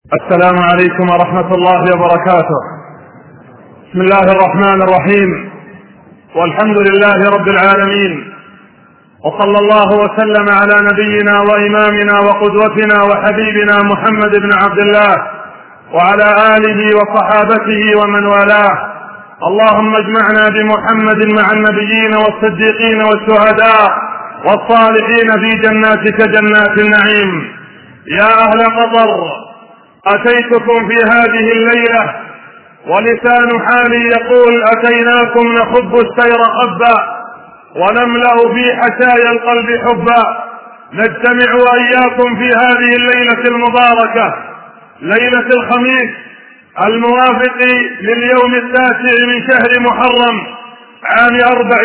السلام عليكم ورحمة الله وبركاته. بسم الله الرحمن الرحيم، والحمد لله رب العالمين، وصلى الله وسلم على نبينا وإمامنا وقدوتنا وحبيبنا محمد بن عبد الله وعلى آله وصحابته ومن والاه. اللهم اجمعنا بمحمد مع النبيين والصديقين والشهداء والصالحين في جناتك جنات النعيم. يا أهل قطر، أتيتكم في هذه الليلة ولسان حالي يقول: أتيناكم نخب السير خبا ونملأ في حشايا القلب حبا. نجتمع وإياكم في هذه الليلة المباركة، ليلة الخميس الموافق لليوم 9 من شهر محرم عام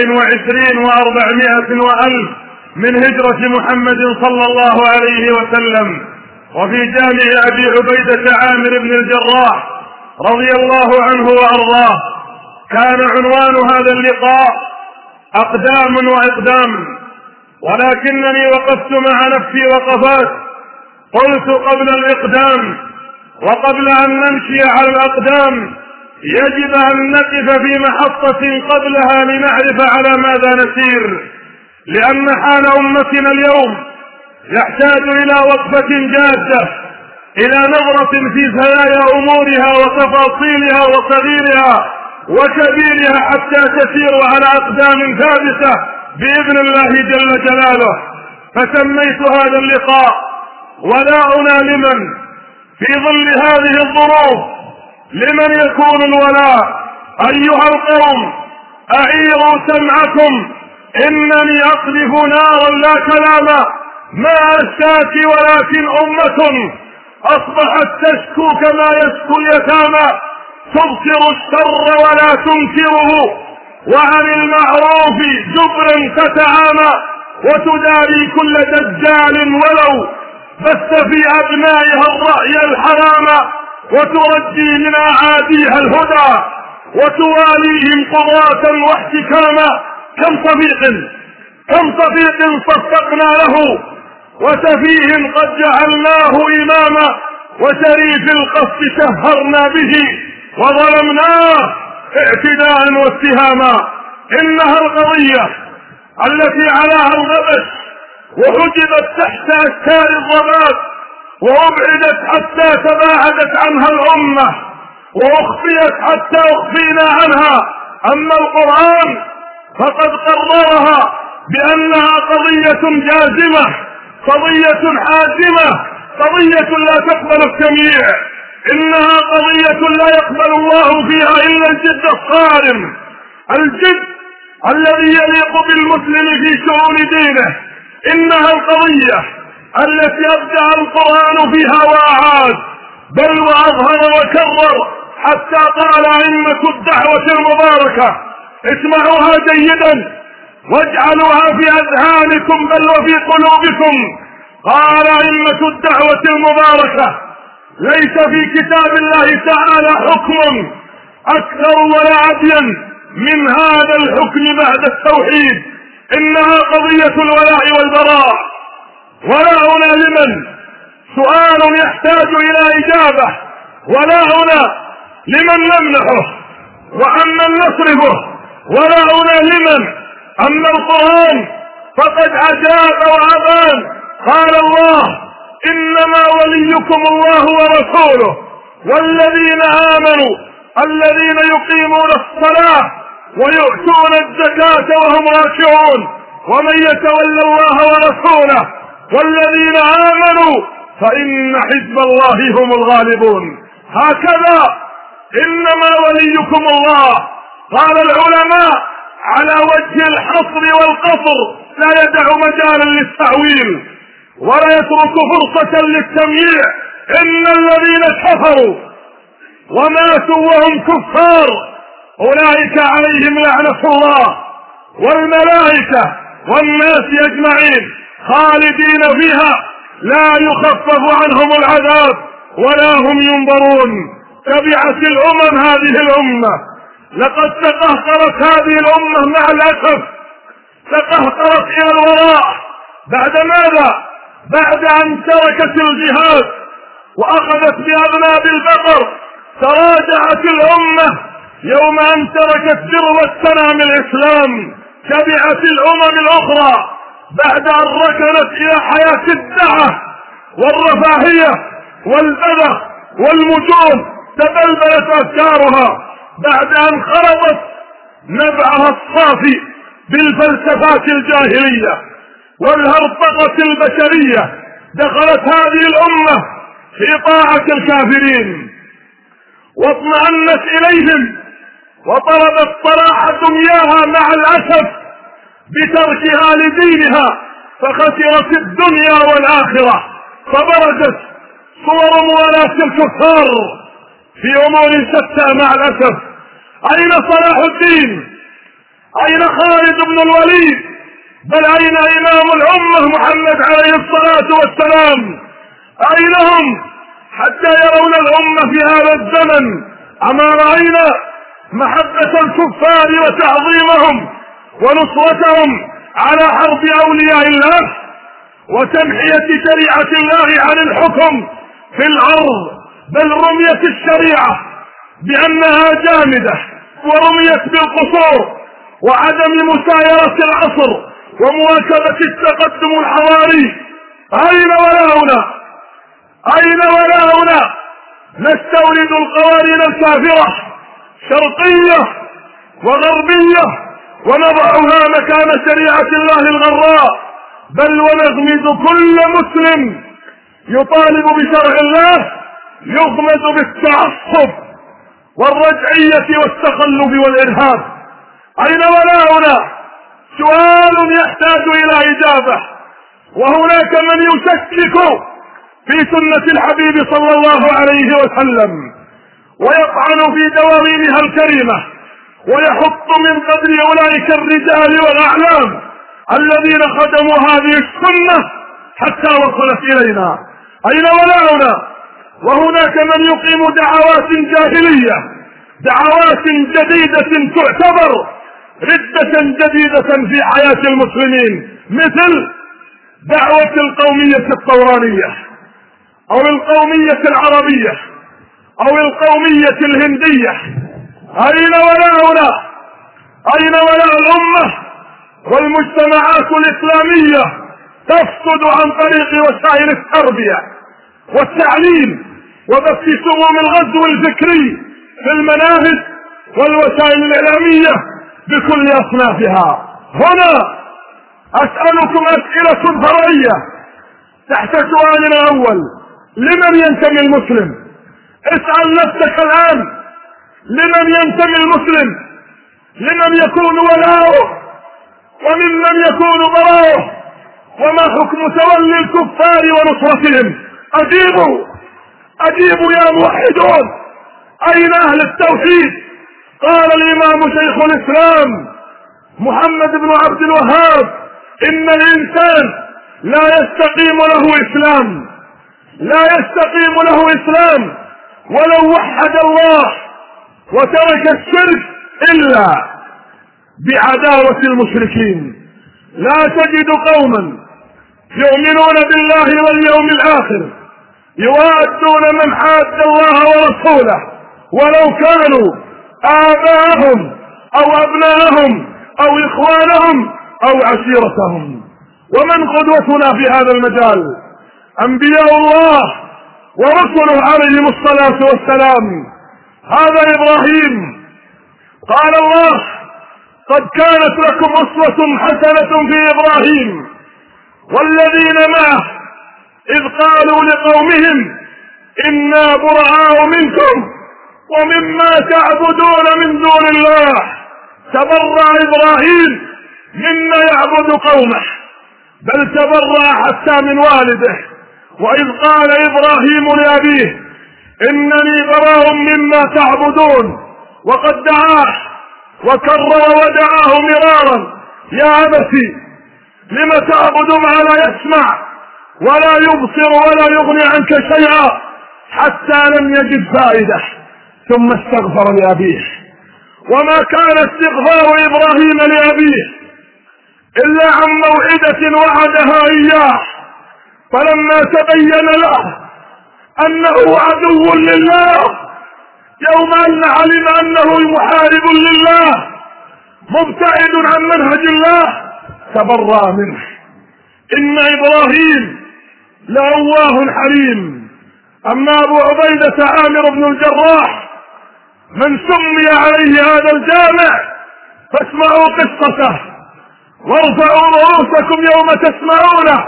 24 و400 وألف من هجرة محمد صلى الله عليه وسلم، وفي جامع أبي عبيدة عامر بن الجراح رضي الله عنه وأرضاه. كان عنوان هذا اللقاء أقدام وإقدام، ولكنني وقفت مع نفسي وقفات. قلت: قبل الإقدام وقبل أن نمشي على الأقدام يجب أن نقف في محطة قبلها لنعرف على ماذا نسير، لأن حال أمتنا اليوم يحتاج إلى وقفة جادة، إلى نظرة في زوايا أمورها وتفاصيلها وصغيرها وكبيرها حتى تسير على أقدام ثابتة بإذن الله جل جلاله. فسميت هذا اللقاء ولاؤنا لمن في ظل هذه الظروف، لمن يكون الولاء. أيها القوم، أعيروا سمعكم، إنني أقذف نارا لا كلام ما أشتاكي، ولكن أمة أصبحت تشكو كما يشكو اليتامى، تبصر الشر ولا تنكره، وعن المعروف جبرا تتعامى، وتداري كل دجال ولو بث في أبنائها الرأي الحرام، وترجي من أعاديها الهدى، وتواليهم قضاة واحتكاما. كم صديق صدقنا له، وسفيه قد جعلناه إماما، وشريف القصد شهرنا به، وظلمناه اعتداء واتهاما. إنها القضية التي علاها الغبش، وحجبت تحت أشكال الضباب، وأبعدت حتى تباعدت عنها الأمة، وأخفيت حتى أخفينا عنها. أما القرآن فقد قررها بأنها قضية جازمة، قضية حازمة، قضية لا تقبل التمييع. إنها قضية لا يقبل الله فيها إلا الجد الصارم، الجد الذي يليق بالمسلم في شؤون دينه. إنها القضية التي أبدع القرآن فيها وأعاد، بل وأظهر وكرر، حتى قال أئمة الدعوة المباركة: اسمعوها جيدا واجعلوها في أذهانكم بل وفي قلوبكم. قال أئمة الدعوة المباركة: ليس في كتاب الله تعالى حكم أكثر ولا أبين من هذا الحكم بعد التوحيد. إنها قضية الولاء والبراء. ولاؤنا لمن؟ سؤال يحتاج إلى إجابة. ولاؤنا لمن نمنحه وعمن نصرفه؟ ولاؤنا لمن؟ أما القرآن فقد أجاب وأبان. قال الله: إنما وليكم الله ورسوله والذين آمنوا الذين يقيمون الصلاة ويؤتون الزكاة وهم راكعون، ومن يتولى الله ورسوله والذين آمنوا فإن حزب الله هم الغالبون. هكذا إنما وليكم الله. قال العلماء: على وجه الحصر والقصر، لا يدع مجالا للتأويل ولا يترك فرصة للتمييع. إن الذين كفروا وماتوا وهم كفار أولئك عليهم لعنة الله والملائكة والناس أجمعين خالدين فيها لا يخفف عنهم العذاب ولا هم ينظرون. تبعت الأمم هذه الأمة، لقد تقهقرت هذه الأمة مع الأسف، تقهقرت إلى الوراء. بعد ماذا؟ بعد أن تركت الجهاد وأخذت بأذناب البقر. تراجعت الأمة يوم أن تركت ذروة سنام الإسلام. تبعت الأمم الأخرى بعد أن ركنت إلى حياة الدعة والرفاهية والبذخ والمجون. تبلبلت أفكارها بعد أن خلطت نبعها الصافي بالفلسفات الجاهلية والهرطقة البشرية. دخلت هذه الأمة في طاعة الكافرين واطمأنت إليهم وطلبت صلاح دنياها مع الأسف بتركها لدينها، فخسرت الدنيا والآخرة. فبرزت صور موالاة الكفار في أمور شتى مع الأسف. أين صلاح الدين؟ أين خالد بن الوليد؟ بل أين إمام الأمة محمد عليه الصلاة والسلام؟ أين هم حتى يرون الأمة في هذا الزمن؟ أما رأينا محبة الكفار وتعظيمهم ونصرتهم على حرب أولياء الله وتمحية شريعة الله عن الحكم في الأرض، بل رميت الشريعة بأنها جامدة ورميت بالقصور وعدم مسايرة العصر ومواكبة التقدم الحضاري. أين ولاؤنا؟ أين ولاؤنا؟ نستورد القوانين الكافرة شرقية وغربية ونضعها مكان شريعة الله الغراء، بل ونغمد كل مسلم يطالب بشرع الله يغمد بالتعصب والرجعية والتخلف والإرهاب. أين ولاؤنا؟ سؤال يحتاج إلى إجابة. وهناك من يشكك في سنة الحبيب صلى الله عليه وسلم ويطعن في دواوينها الكريمة ويحط من قدر أولئك الرجال والأعلام الذين خدموا هذه السنة حتى وصلت إلينا. أين ولاؤنا؟ وهناك من يقيم دعوات جاهلية، دعوات جديدة تعتبر ردة جديدة في حياة المسلمين، مثل دعوة القومية الطورانية أو القومية العربية أو القومية الهندية. أين ولاؤنا؟ أين ولاء الأمة والمجتمعات الإسلامية تفسد عن طريق وسائل التربية والتعليم وبث سموم الغزو الفكري في المناهج والوسائل الإعلامية بكل أصنافها؟ هنا أسألكم أسئلة فرعية تحت سؤالنا الأول: لمن ينتمي المسلم؟ اسأل نفسك الآن: لمن ينتمي المسلم؟ لمن يكون ولاؤه وممن يكون براؤه؟ وما حكم تولي الكفار ونصرتهم؟ أجيبوا يا موحدون، أين أهل التوحيد؟ قال الإمام شيخ الإسلام محمد بن عبد الوهاب: إن الإنسان لا يستقيم له إسلام ولو وحد الله وترك الشرك إلا بعداوة المشركين. لا تجد قوما يؤمنون بالله واليوم الآخر يوادون من حاد الله ورسوله ولو كانوا آباءهم أو أبناءهم أو إخوانهم أو عشيرتهم. ومن قدوتنا في هذا المجال؟ أنبياء الله ورسله عليهم الصلاة والسلام. هذا إبراهيم، قال الله: قد كانت لكم أسوة حسنة في إبراهيم والذين معه إذ قالوا لقومهم إنا براء منكم ومما تعبدون من دون الله. تبرأ إبراهيم مما يعبد قومه، بل تبرأ حتى من والده. وإذ قال إبراهيم لأبيه إنني براء مما تعبدون، وقد دعاه وكرر ودعاه مرارا: يا أبتي لم تعبد ما لا يسمع ولا يبصر ولا يغني عنك شيئا، حتى لم يجد فائدة ثم استغفر لأبيه. وما كان استغفار إبراهيم لأبيه إلا عن موعدة وعدها إياه، فلما تبين له انه عدو لله، يوم ان علم انه محارب لله مبتعد عن منهج الله تبرأ منه. ان ابراهيم لأواه حليم. اما ابو عبيدة عامر بن الجراح من سمي عليه هذا الجامع فاسمعوا قصته وارفعوا رؤوسكم يوم تسمعونه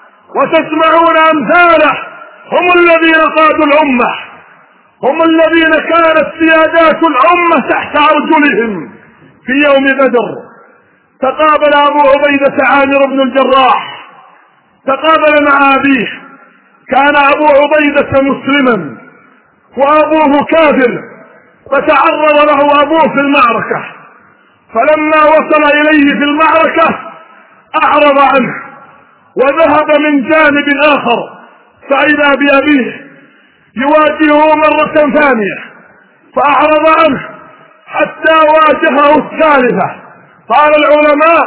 وتسمعون امثاله. هم الذين قادوا الامة، هم الذين كانت سيادات الامة تحت ارجلهم في يوم بدر. تقابل ابو عبيدة عامر بن الجراح، تقابل مع ابيه. كان ابو عبيدة مسلما وابوه كافر، فتعرض له ابوه في المعركة، فلما وصل اليه في المعركة اعرض عنه وذهب من جانب اخر، فاذا بابيه يواجهه مرة ثانية فاعرض عنه حتى واجهه الثالثة. قال العلماء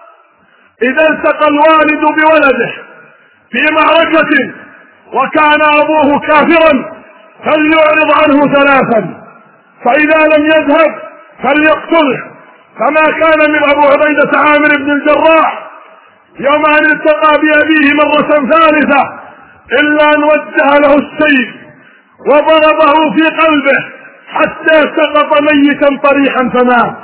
اذا التقى الوالد بولده في معركة وكان ابوه كافرا فليعرض عنه ثلاثا، فاذا لم يذهب فليقتله. فما كان من ابو عبيدة عامر بن الجراح يوم ان التقى بابيه مرة ثالثة الا ان وجه له السيف وضربه في قلبه حتى سقط ميتا طريحا فمات،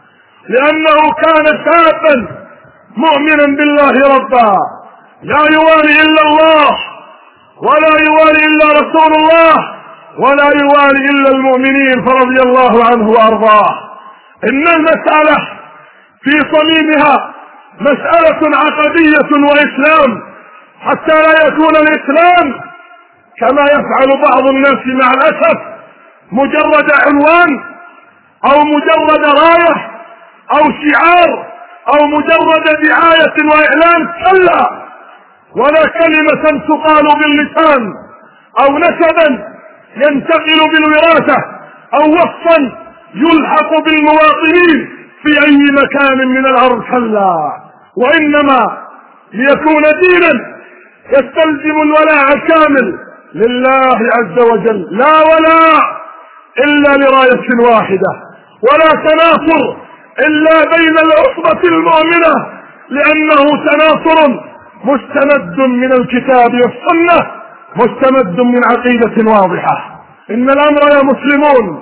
لانه كان شابا مؤمنا بالله ربا لا يوالي الا الله ولا يوالي الا رسول الله ولا يوالي الا المؤمنين، فرضي الله عنه وارضاه. ان المسألة في صميمها مسألة عقدية واسلام، حتى لا يكون الاسلام كما يفعل بعض الناس مع الاسف مجرد عنوان او مجرد راية او شعار او مجرد دعاية واعلان، كلا، ولا كلمة تقال باللسان او نسبا ينتقل بالوراثة او وصفا يلحق بالمواطنين في اي مكان من الارض، كلا، وانما ليكون دينا يستلزم الولاء الكامل لله عز وجل، لا ولاء الا لراية واحدة، ولا تناصر الا بين العصبة المؤمنة، لانه تناصر مستمد من الكتاب والسنة، مستمد من عقيدة واضحة. ان الامر يا مسلمون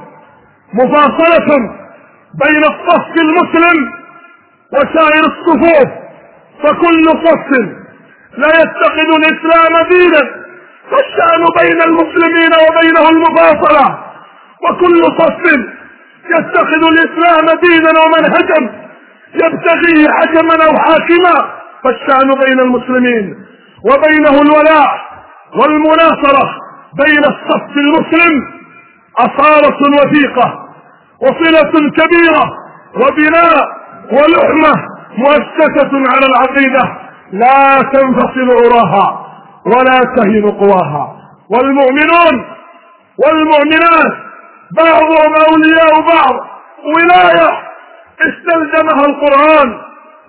مفاصلة بين الصف المسلم وسائر الصفوف، فكل صف لا يتخذ الاسلام دينا فالشأن بين المسلمين وبينه المفاصلة، وكل صف يتخذ الاسلام دينا ومنهجا يبتغيه حكما او حاكما فالشأن بين المسلمين وبينه الولاء والمناصرة. بين الصف المسلم أصالة وثيقة وصلة كبيرة وبناء ولحمة مؤسسة على العقيدة لا تنفصل عراها ولا تهن قواها. والمؤمنون والمؤمنات بعضهم أولياء بعض، ولاية استلزمها القرآن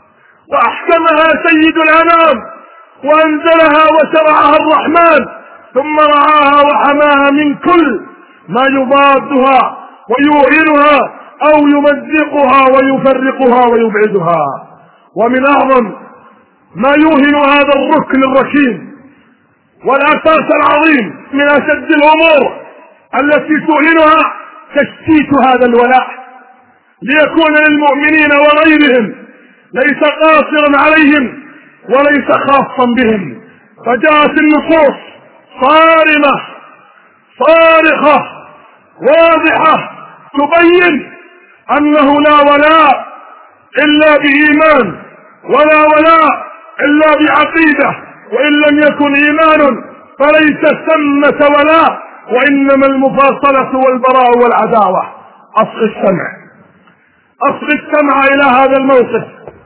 وأحكمها سيد الأنام وأنزلها وشرعها الرحمن، ثم رعاها وحماها من كل ما يضادها ويوهنها أو يمزقها ويفرقها ويبعدها. ومن أعظم ما يوهن هذا الركن الركين والأساس العظيم من أشد الأمور التي توهنها تشتيت هذا الولاء ليكون للمؤمنين وغيرهم ليس قاصرا عليهم وليس خاصا بهم. فجاءت النصوص صارمة صارخة واضحة تبين أنه لا ولاء إلا بإيمان ولا ولاء إلا بعقيدة، وإن لم يكن إيمان فليس ثمة ولاء، وإنما المفاصلة والبراء والعداوة. أصغ السمع إلى هذا الموقف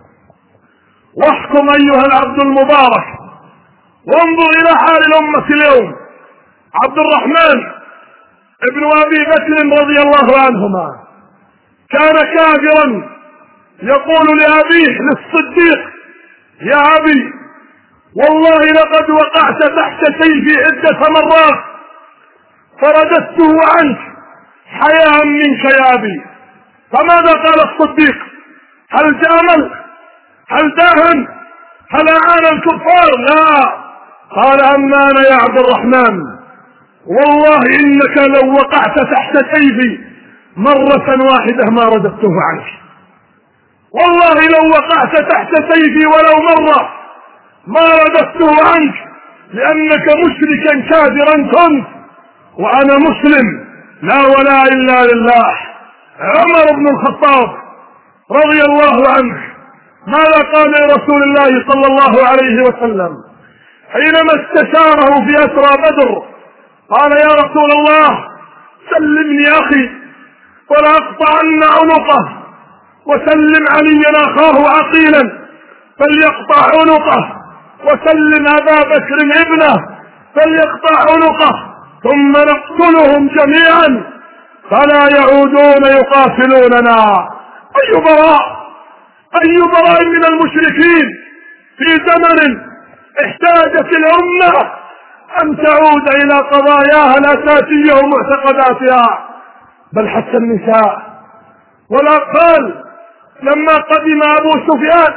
واحكم أيها العبد المبارك، وانظر إلى حال الأمة اليوم. عبد الرحمن ابن أبي بكر رضي الله عنهما كان كافرا يقول لأبيه للصديق: يا أبي والله لقد وقعت تحت سيفي عدة مرات فرددته عنك حياء منك يا أبي. فماذا قال الصديق؟ هل جامل؟ هل داهن؟ هل أعان الكفار؟ لا، قال أما أنا يا عبد الرحمن والله إنك لو وقعت تحت سيفي مرة واحدة ما رددته عنك، والله لو وقعت تحت سيفي ولو مرة ما رددته عنك، لأنك مشركا كافرا كنت وأنا مسلم لا ولا إلا لله. عمر بن الخطاب رضي الله عنه ماذا قال لرسول الله صلى الله عليه وسلم حينما استشاره في أسرى بدر؟ قال يا رسول الله سلمني أخي ولا أقطعن عنقه، وسلم عليا أخاه عقيلا فليقطع عنقه، وسلم أبا بكر ابنه فليقطع عنقه، ثم نقتلهم جميعا فلا يعودون يقاتلوننا. أي براء من المشركين في زمن احتاجت الأمة أن تعود إلى قضاياها الأساسية ومعتقداتها، بل حتى النساء والأطفال. لما قدم أبو سفيان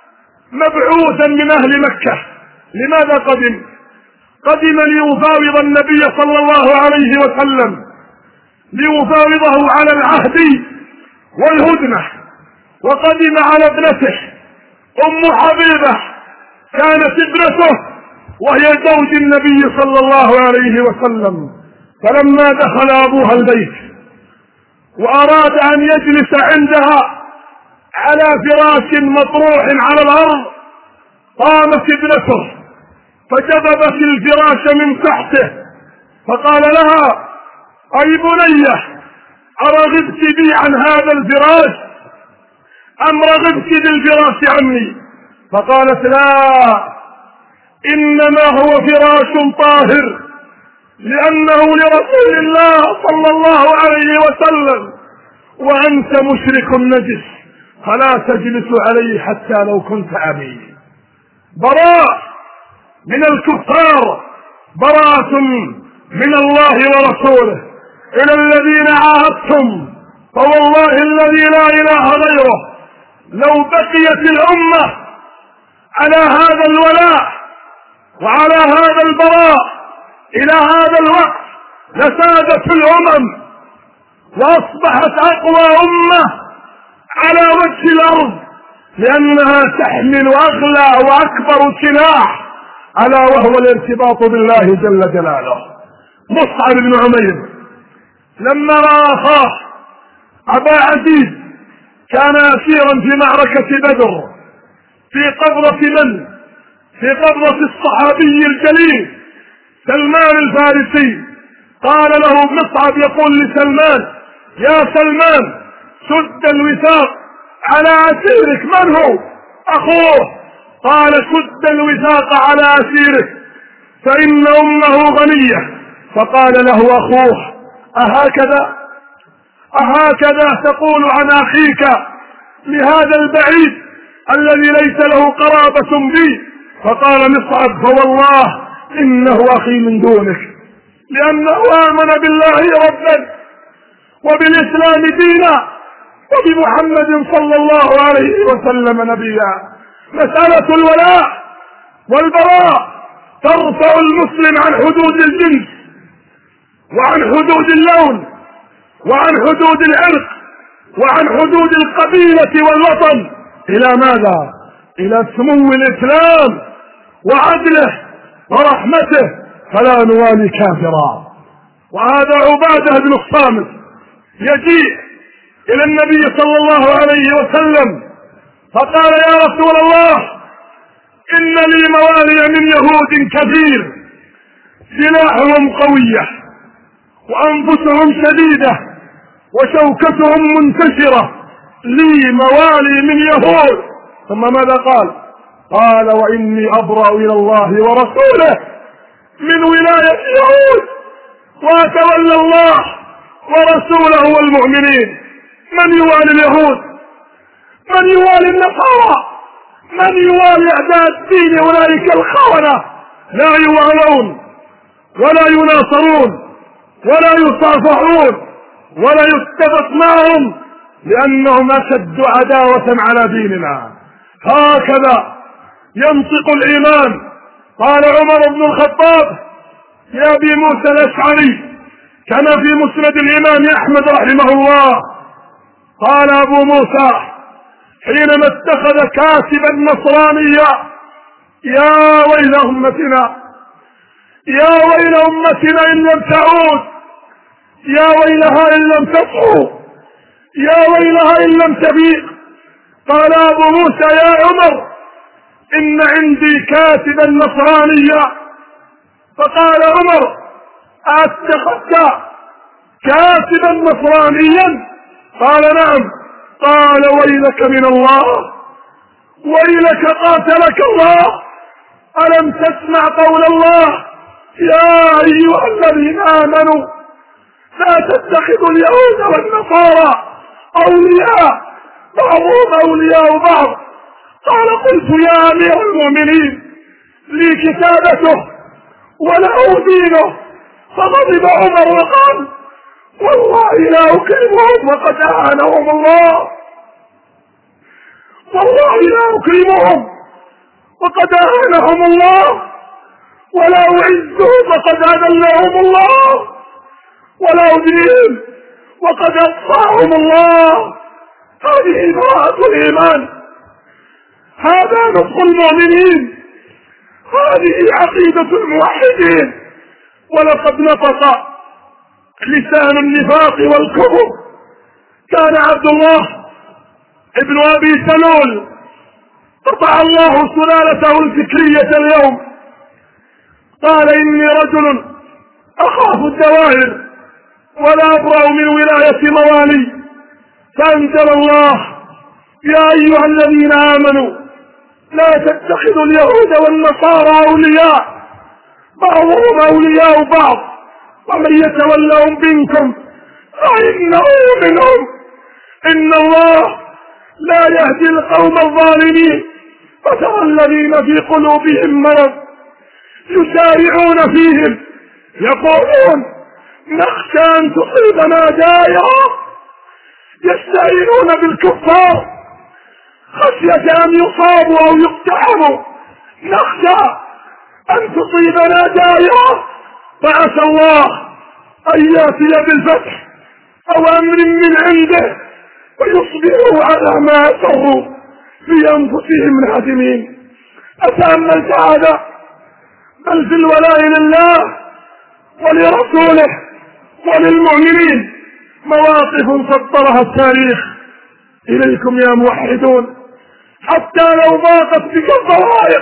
مبعوثا من أهل مكة، لماذا قدم؟ قدم ليفاوض النبي صلى الله عليه وسلم، ليفاوضه على العهد والهدنة، وقدم على ابنته أم حبيبة كانت ابنته وهي زوج النبي صلى الله عليه وسلم. فلما دخل أبوها البيت وأراد أن يجلس عندها على فراش مطروح على الأرض، قامت ابنته فجذبت الفراش من تحته فقال لها أي بنية أرغبت بي عن هذا الفراش أم رغبت بالفراش عني؟ فقالت لا، إنما هو فراش طاهر لأنه لرسول الله صلى الله عليه وسلم، وأنت مشرك نجس فلا تجلس عليه حتى لو كنت أبي. براء من الكفار، براءة من الله ورسوله. إلى الذين عاهدتم فوالله الذي لا إله غيره لو بقيت الأمة على هذا الولاء وعلى هذا البراء إلى هذا الوقت لسادت الأمم وأصبحت أقوى أمة على وجه الأرض، لأنها تحمل أغلى وأكبر سلاح ألا وهو الارتباط بالله جل جلاله. مصعب بن عمير لما رأى أخاه أبا عزيز كان أسيرا في معركة بدر في قبضة من؟ في قبضة الصحابي الجليل سلمان الفارسي. قال له مصعب يقول لسلمان يا سلمان شد الوثاق على أسيرك. من هو؟ أخوه. قال شد الوثاق على أسيرك فإن أمه غنية. فقال له أخوه أهكذا تقول عن أخيك لهذا البعيد الذي ليس له قرابة بي؟ فقال مصعب فوالله إنه أخي من دونك، لأنه آمن بالله ربا وبالإسلام دينا وبمحمد صلى الله عليه وسلم نبيا. مسألة الولاء والبراء ترفع المسلم عن حدود الجنس وعن حدود اللون وعن حدود العرق وعن حدود القبيلة والوطن إلى ماذا؟ إلى سمو الإسلام وعدله ورحمته، فلا نوالي كافرا. وهذا عبادة بن الصامت يجيء إلى النبي صلى الله عليه وسلم فقال يا رسول الله إن لي موالي من يهود كثير سلاحهم قوية وأنفسهم شديدة وشوكتهم منتشرة، لي موالي من يهود. ثم ماذا قال؟ قال وإني أبرأ إلى الله ورسوله من ولاية يهود وأتولى الله ورسوله والمؤمنين. من يوالي اليهود؟ من يوالي النصارى؟ من يوالي أعداء الدين؟ أولئك الخونة لا يوالون ولا يناصرون ولا يصافحون ولا يتفق معهم، لأنهم أشد عداوة على ديننا. هكذا ينطق الإيمان. قال عمر بن الخطاب لأبي موسى الأشعري كما في مسند الإمام أحمد رحمه الله، قال أبو موسى حينما اتخذ كاتبا نصرانيا: يا ويل أمتنا، يا ويل أمتنا إن لم تعود، يا ويلها إن لم تصحو، يا ويلها إن لم تفيق. قال أبو موسى: يا عمر إن عندي كاتبا نصرانيا. فقال عمر: أتخذت كاتبا نصرانيا؟ قال: نعم. قال: ويلك من الله، ويلك قاتلك الله، ألم تسمع قول الله: يا أيها الذين آمنوا لا تتخذوا اليهود والنصارى أولياء بعضهم أولياء بعض. قال: قلت يا أمير المؤمنين لي كتابته وله دينه. فغضب عمر وقال: والله لا أكرمهم وقد أهانهم الله، والله لا أكرمهم وقد أهانهم الله، ولا أعزهم وقد أذلهم الله، ولا أذلهم وقد أقصاهم الله. هذه براءة الإيمان، هذا نصح المؤمنين، هذه عقيدة الموحدين. ولقد نطق لسان النفاق والكفر. كان عبد الله ابن أبي سلول قطع الله سلالته الفكرية اليوم، قال: إني رجل أخاف الدوائر ولا أبرأ من ولاية موالي. فأنزل الله: يا أيها الذين آمنوا لا تتخذوا اليهود والنصارى أولياء بعضهم أولياء بعض ومن يتولهم منكم فإنه منهم، إن الله لا يهدي القوم الظالمين. فترى الذين في قلوبهم مرض يسارعون فيهم يقولون: نخشى أن تصيبنا دائرة. يستعينون بالكفار خشية أن يصابوا أو يقتحموا. نخشى أن تصيبنا دائرة، فعسى الله أن يأتي بالفتح أو أمر من عنده ويصبحوا على ما أسروا في أنفسهم نادمين. أتأملت هذا؟ بل في الولاء لله ولرسوله وللمؤمنين مواقف سطرها التاريخ. إليكم يا موحدون، حتى لو ضاقت بك الضوائق،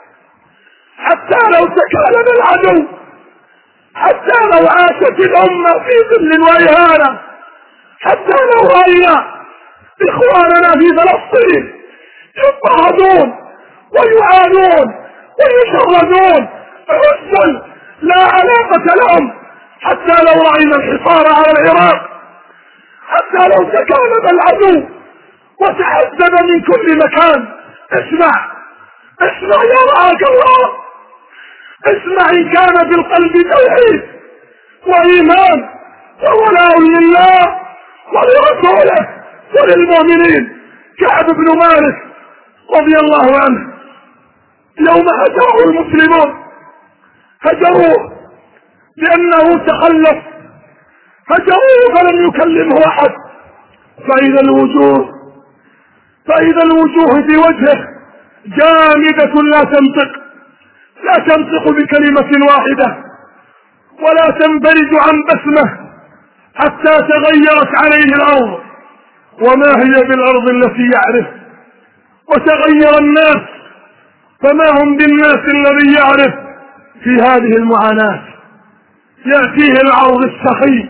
حتى لو تكالب العدو، حتى لو عاشت الأمة في ظل وإهانة، حتى لو رأينا إخواننا في فلسطين يضطهدون ويعانون ويشردون عزل لا علاقة لهم، حتى لو رأينا الحصار على العراق، حتى لو تكالب العدو وتحدد من كل مكان. اسمع يرعاك الله، اسمع إن كان في القلب توحيد وإيمان وولاء لله ولرسوله وللمؤمنين. كعب بن مالك رضي الله عنه يوم هجره المسلمون، هجروه لأنه تخلف، هجروه فلم يكلمه أحد، فإذا الوجوه في وجهه جامدة لا تنطق بكلمة واحدة ولا تنبرج عن بسمة حتى تغيرت عليه الأرض وما هي بالأرض التي يعرف، وتغير الناس فما هم بالناس الذي يعرف. في هذه المعاناة يأتيه العرض السخي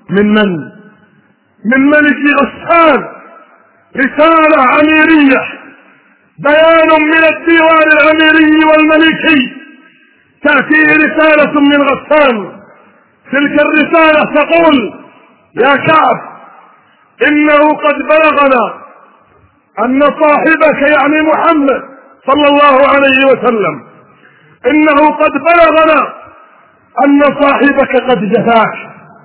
من ملك غسان، رسالة أميرية، بيان من الديوان الأميري والملكي. تأتيه رسالة من غسان، تلك الرسالة تقول: يا كعب، إنه قد بلغنا أن صاحبك يعني محمد صلى الله عليه وسلم، إنه قد بلغنا أن صاحبك قد جفاك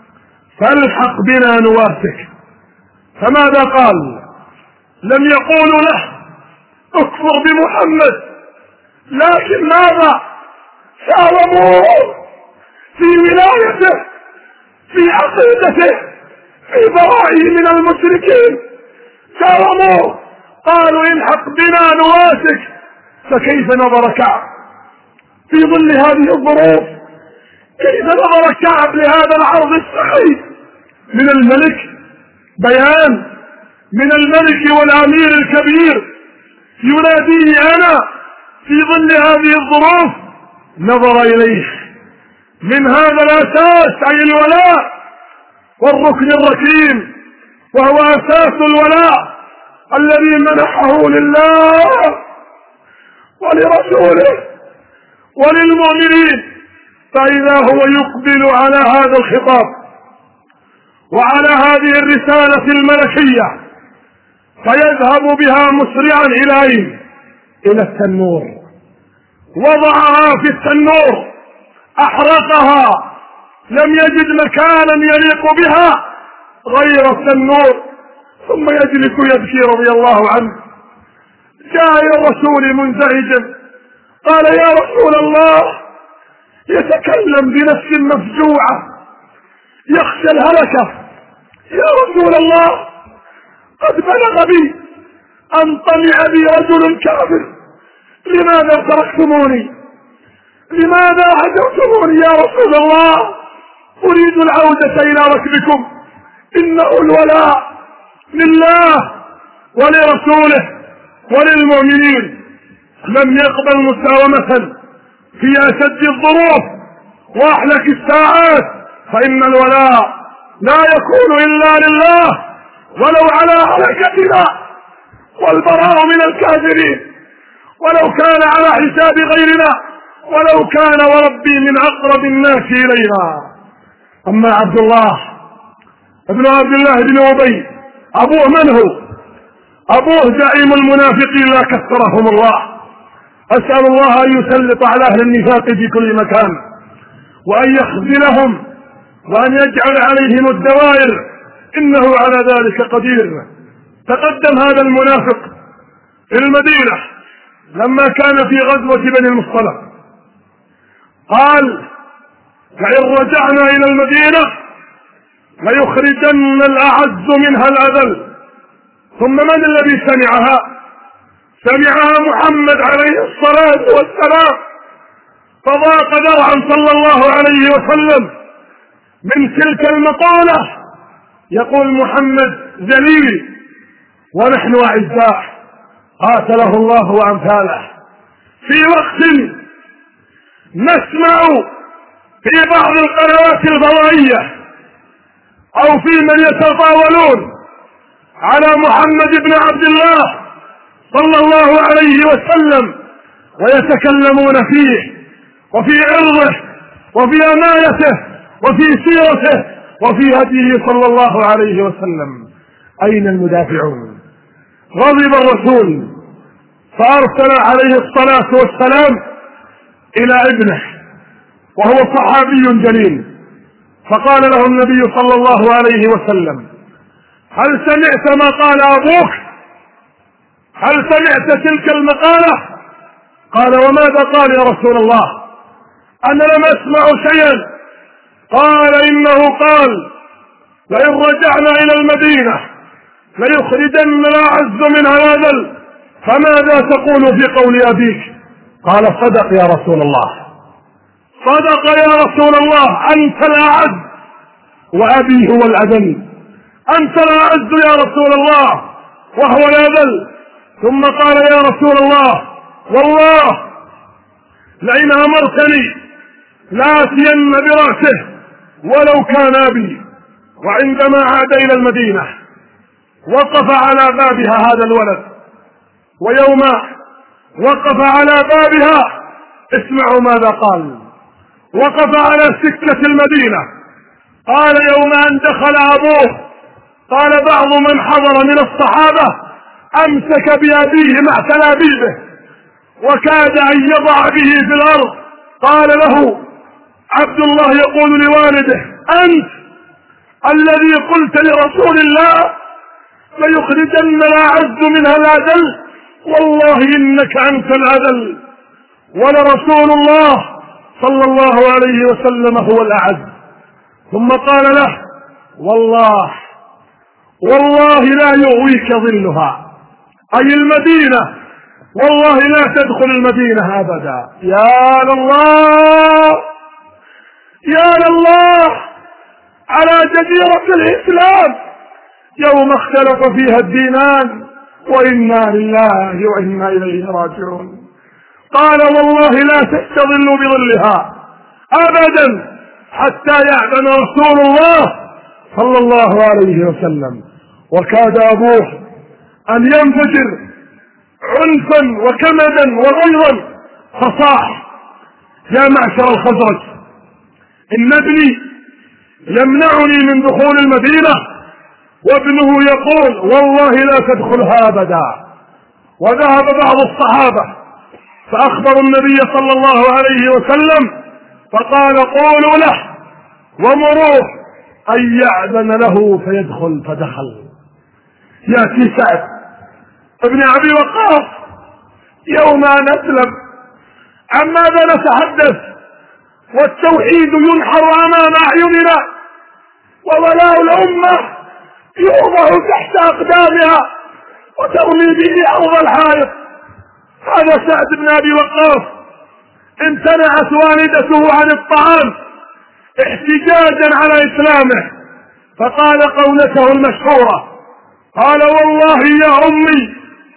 فالحق بنا نواسك. فماذا قال؟ لم يقولوا له اكفر بمحمد، لكن ماذا؟ ساوموه في ولايته، في عقيدته، في برائه من المشركين، ساوموه. قالوا الحق بنا نواسك. فكيف نظر كعب في ظل هذه الظروف؟ كيف نظر كعب لهذا العرض السخيف من الملك؟ بيان من الملك والامير الكبير يناديه انا في ظل هذه الظروف. نظر اليه من هذا الاساس، اي الولاء والركن الركين، وهو اساس الولاء الذي منحه لله ولرسوله وللمؤمنين. فإذا هو يقبل على هذا الخطاب وعلى هذه الرسالة الملكية، فيذهب بها مسرعا إلى التنور. وضعها في التنور، أحرقها، لم يجد مكانا يليق بها غير التنور، ثم يجلس يبكي رضي الله عنه. جاء إلى الرسول منزعجا، قال يا رسول الله، يتكلم بنفس مفجوعة يخشى الهلكة. يا رسول الله، قد بلغ بي أن طمع بي رجل كافر، لماذا تركتموني؟ لماذا هجرتموني يا رسول الله؟ أريد العودة إلى ركبكم. إنه الولاء لله ولرسوله وللمؤمنين. لم يقبل مساومة في أشد الظروف وأحلك الساعات، فإن الولاء لا يكون إلا لله ولو على هلكتنا، والبراء من الكافرين ولو كان على حساب غيرنا، ولو كان وربي من أقرب الناس إلينا. أما عبد الله ابن عبد الله بن أبي، أبوه من هو؟ أبوه زعيم المنافقين لا كثرهم الله. أسأل الله أن يسلط على أهل النفاق في كل مكان، وأن يخذلهم، وأن يجعل عليهم الدوائر، إنه على ذلك قدير. تقدم هذا المنافق في المدينة لما كان في غزوة بني المصطلق، قال لئن رجعنا إلى المدينة ليخرجن الأعز منها الأذل. ثم من الذي سمعها؟ سمعها محمد عليه الصلاة والسلام، فضاق ذرعا صلى الله عليه وسلم من تلك المقالة. يقول محمد ذليل ونحن أعزاء، قاتله الله وأمثاله. في وقت نسمع في بعض القنوات الفضائية أو في من يتطاولون على محمد بن عبد الله صلى الله عليه وسلم ويتكلمون فيه وفي عرضه وفي أمانته وفي سيرته وفي هديه صلى الله عليه وسلم. أين المدافعون؟ غضب الرسول فأرسل عليه الصلاة والسلام إلى ابنه وهو صحابي جليل، فقال له النبي صلى الله عليه وسلم: هل سمعت ما قال أبوك؟ هل سمعت تلك المقالة؟ قال: وماذا قال يا رسول الله؟ أنا لم أسمع شيئا. قال: إنه قال لئن رجعنا إلى المدينة ليخرجن الأعز منها الأذل، فماذا تقول في قول أبيك؟ قال: صدق يا رسول الله، صدق يا رسول الله، أنت الأعز وأبي هو الأذل، أنت الأعز يا رسول الله وهو الأذل. ثم قال: يا رسول الله، والله لئن أمرتني لآتين برأسه ولو كان أبي. وعندما عاد إلى المدينة وقف على بابها هذا الولد، ويوم وقف على بابها اسمعوا ماذا قال. وقف على سكة المدينة، قال: يوم أن دخل أبوه، قال بعض من حضر من الصحابة: أمسك بأبيه مع تلابيبه وكاد أن يضع به في الأرض. قال له عبد الله يقول لوالده: الذي قلت لرسول الله ليخرجن الأعز منها الأذل، والله إنك أنت الأذل، ولرسول الله صلى الله عليه وسلم هو الأعز. ثم قال له: والله لا يغويك ظلها، أي المدينة، والله لا تدخل المدينة أبدا. يا لله يا لله على جزيرة الإسلام يوم اختلف فيها الدينان، وإنا لله وإنا إليه راجعون. قال: والله لا تستظلوا بظلها أبدا حتى يأذن رسول الله صلى الله عليه وسلم. وكاد أبوه أن ينفجر عنفا وكمدا وغيظا، فصاح: يا معشر الخزرج، إن ابني يمنعني من دخول المدينة، وابنه يقول والله لا تدخلها أبدا. وذهب بعض الصحابة فأخبروا النبي صلى الله عليه وسلم، فقال: قولوا له ومروه أن يأذن له فيدخل. فدخل. يأتي سعد ابن أبي وقاص يوم أن أسلم، عن ماذا نتحدث والتوحيد ينحر أمام أعيننا، وولاء الأمة يوضع تحت أقدامها وترمي به أرض الحائط. هذا سعد بن أبي وقاص امتنعت والدته عن الطعام احتجاجا على إسلامه، فقال قولته المشهورة: قال: والله يا أمي،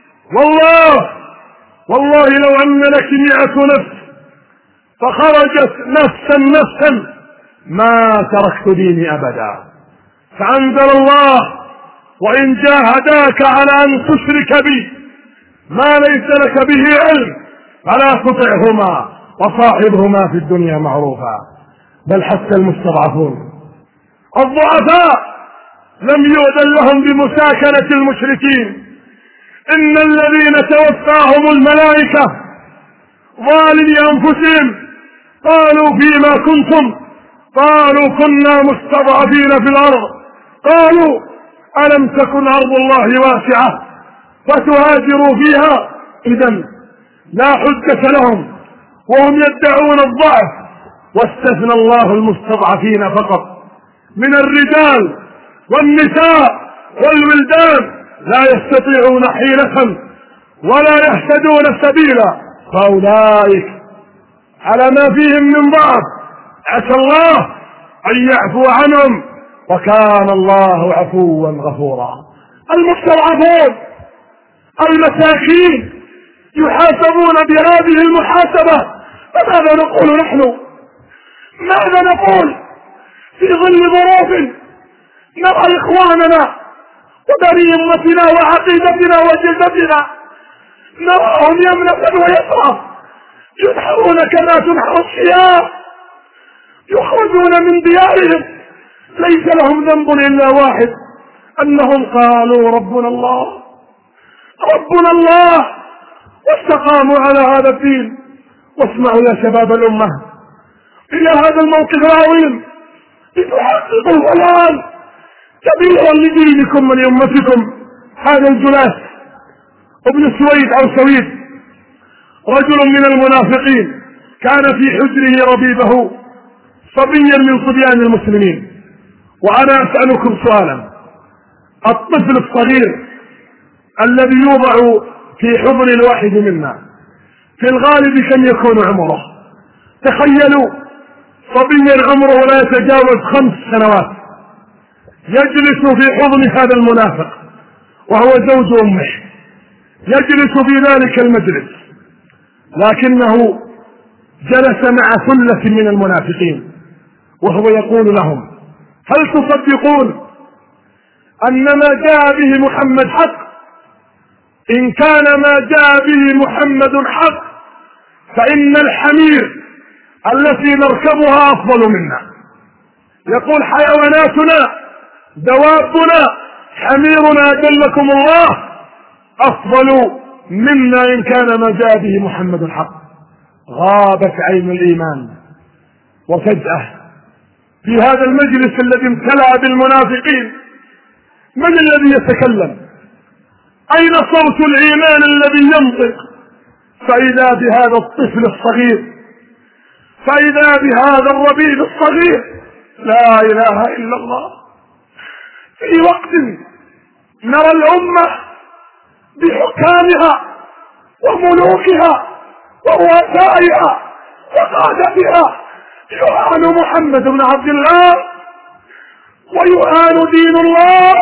والله لو أن لك 100 نفس فخرجت نفسا ما تركت ديني أبدا. فأنزل الله: وإن جاهداك على أن تشرك بي ما ليس لك به علم فلا تطعهما وصاحبهما في الدنيا معروفا. بل حتى المستضعفون الضعفاء لم يؤذن لهم بمساكنة المشركين. إن الذين توفاهم الملائكة ظالمي أنفسهم قالوا: فيما كنتم؟ قالوا: كنا مستضعفين في الأرض. قالوا: ألم تكن أرض الله واسعة فتهاجروا فيها؟ إذن لا حجة لهم وهم يدعون الضعف. واستثنى الله المستضعفين فقط من الرجال والنساء والولدان لا يستطيعون حيلة ولا يهتدون سبيلا، فأولئك على ما فيهم من ضعف عسى الله أن يعفو عنهم، وكان الله عفوا غفورا. المستضعفون المساكين يحاسبون بهذه المحاسبة. فماذا نقول نحن؟ ماذا نقول في ظل ظروف نرى إخواننا وبني أمتنا وعقيدتنا وجلدتنا نراهم يمنة ويسرى ينحرون كما تنحر الشياه، يخرجون من ديارهم ليس لهم ذنب إلا واحد، أنهم قالوا ربنا الله واستقاموا على هذا الدين. واسمعوا يا شباب الأمة إلى هذا الموقف العظيم لتحققوا الآن كبيرا لدينكم ولأمتكم. هذا الجلاس ابن سويد أو سويد رجل من المنافقين كان في حجره ربيبه صبيا من صبيان المسلمين. وأنا أسألكم سؤالا: الطفل الصغير الذي يوضع في حضن الواحد منا في الغالب كم يكون عمره؟ تخيلوا صبيا عمره لا يتجاوز 5 سنوات يجلس في حضن هذا المنافق وهو زوج أمه، يجلس في ذلك المجلس، لكنه جلس مع ثلة من المنافقين وهو يقول لهم: هل تصدقون أن ما جاء به محمد حق؟ إن كان ما جاء به محمد حق فإن الحمير التي نركبها أفضل منا. يقول: حيواناتنا دوابنا حميرنا جلكم الله أفضل منا إن كان ما جاء به محمد حق. غابت عين الإيمان، وفجأة في هذا المجلس الذي امتلأ بالمنافقين من الذي يتكلم؟ أين صوت الإيمان الذي ينطق؟ فإذا بهذا الطفل الصغير، فإذا بهذا الربيب الصغير، لا إله إلا الله. في وقت نرى الأمة بحكامها وملوكها ورؤسائها وقادتها يعان محمد بن عبد الله ويعان دين الله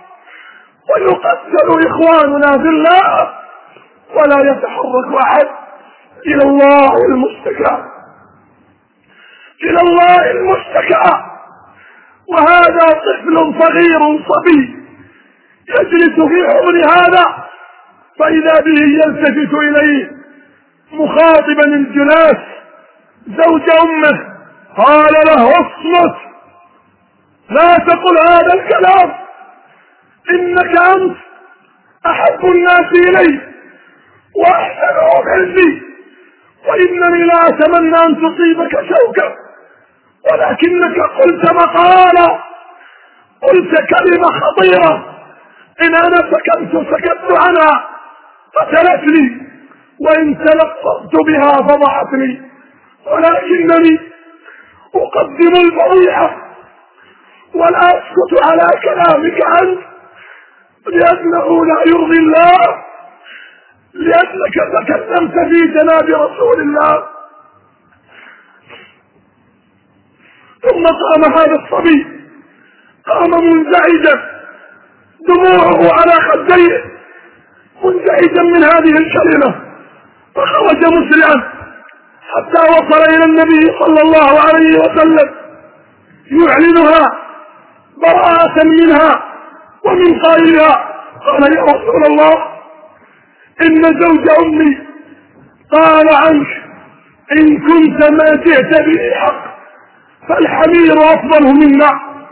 ويقتل إخواننا في الله، ولا يتحرك أحد إلى الله المشتكى، إلى الله المشتكى. وهذا طفل صغير صبي يجلس في حضن هذا، فإذا به يلتفت إليه مخاطبا الجلاس زوج أمه، قال له اصمت، لا تقل هذا الكلام، إنك أنت أحب الناس إلي وأحسنهم عندي، وإنني لا أتمنى أن تصيبك شوكة، ولكنك قلت مقالة، قلت كلمة خطيرة، إن أنا سكت عنها قتلتني، وإن تلفظت بها فضحتني، ولكنني أقدم الفضيحة ولا أسكت على كلامك عنه، لأنه لا يرضي الله، لأنك تكلمت في جناب رسول الله. ثم قام هذا الصبي، قام منزعجا، دموعه على خديه، منزعجا من هذه الكلمة، فخرج مسرعا حتى وصل إلى النبي صلى الله عليه وسلم يعلنها براءة منها ومن قائلها. قال: يا رسول الله، إن زوج أمي قال عنك إن كنت ما جئت به حق فالحمير أفضل منا.